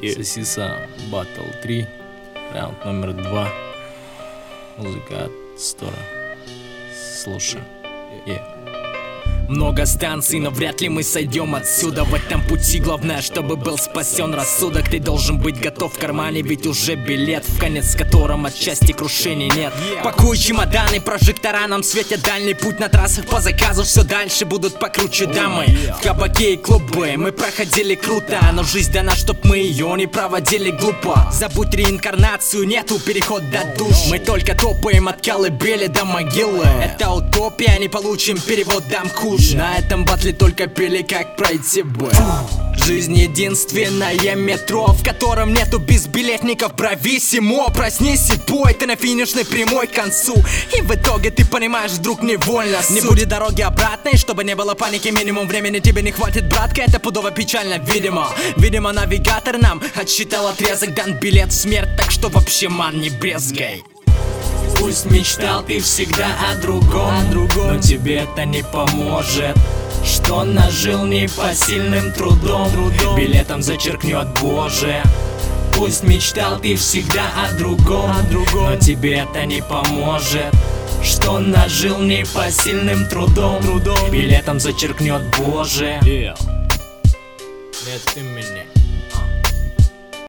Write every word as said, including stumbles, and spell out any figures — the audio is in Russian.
Сосиса Батл три, раунд номер два. Музыка от Стора. Слушай. Yeah. Много станций, но вряд ли мы сойдем отсюда. В этом пути главное, чтобы был спасен рассудок. Ты должен быть готов в кармане, ведь уже билет, в конец, с которым отчасти крушений нет. Пакуй чемоданы, прожектора нам светят дальний путь. На трассах по заказу все дальше будут покруче дамы. В кабаке и клубы мы проходили круто, но жизнь дана, чтоб мы ее не проводили глупо. Забудь реинкарнацию, нету переход до душ. Мы только топаем от колыбели до могилы. Это утопия, не получим перевод, дам куш. На этом батле только пели, как пройти бы. Жизнь единственное метро, в котором нету безбилетников, брависсимо. Проснись и пой, ты на финишной прямой к концу. И в итоге ты понимаешь вдруг невольно суть. Не будет дороги обратной, чтобы не было паники. Минимум времени тебе не хватит, братка, это пудово печально, видимо. Видимо, навигатор нам отсчитал отрезок, дан билет в смерть, так что вообще, ман, не брезгай. Пусть мечтал ты всегда о другом, о другом, но тебе это не поможет. Что нажил непосильным трудом, трудом, билетом зачеркнет Боже. Пусть мечтал ты всегда о другом, о другом, но тебе это не поможет. Что нажил непосильным трудом, трудом, билетом зачеркнет Боже. Yeah. Нет имени.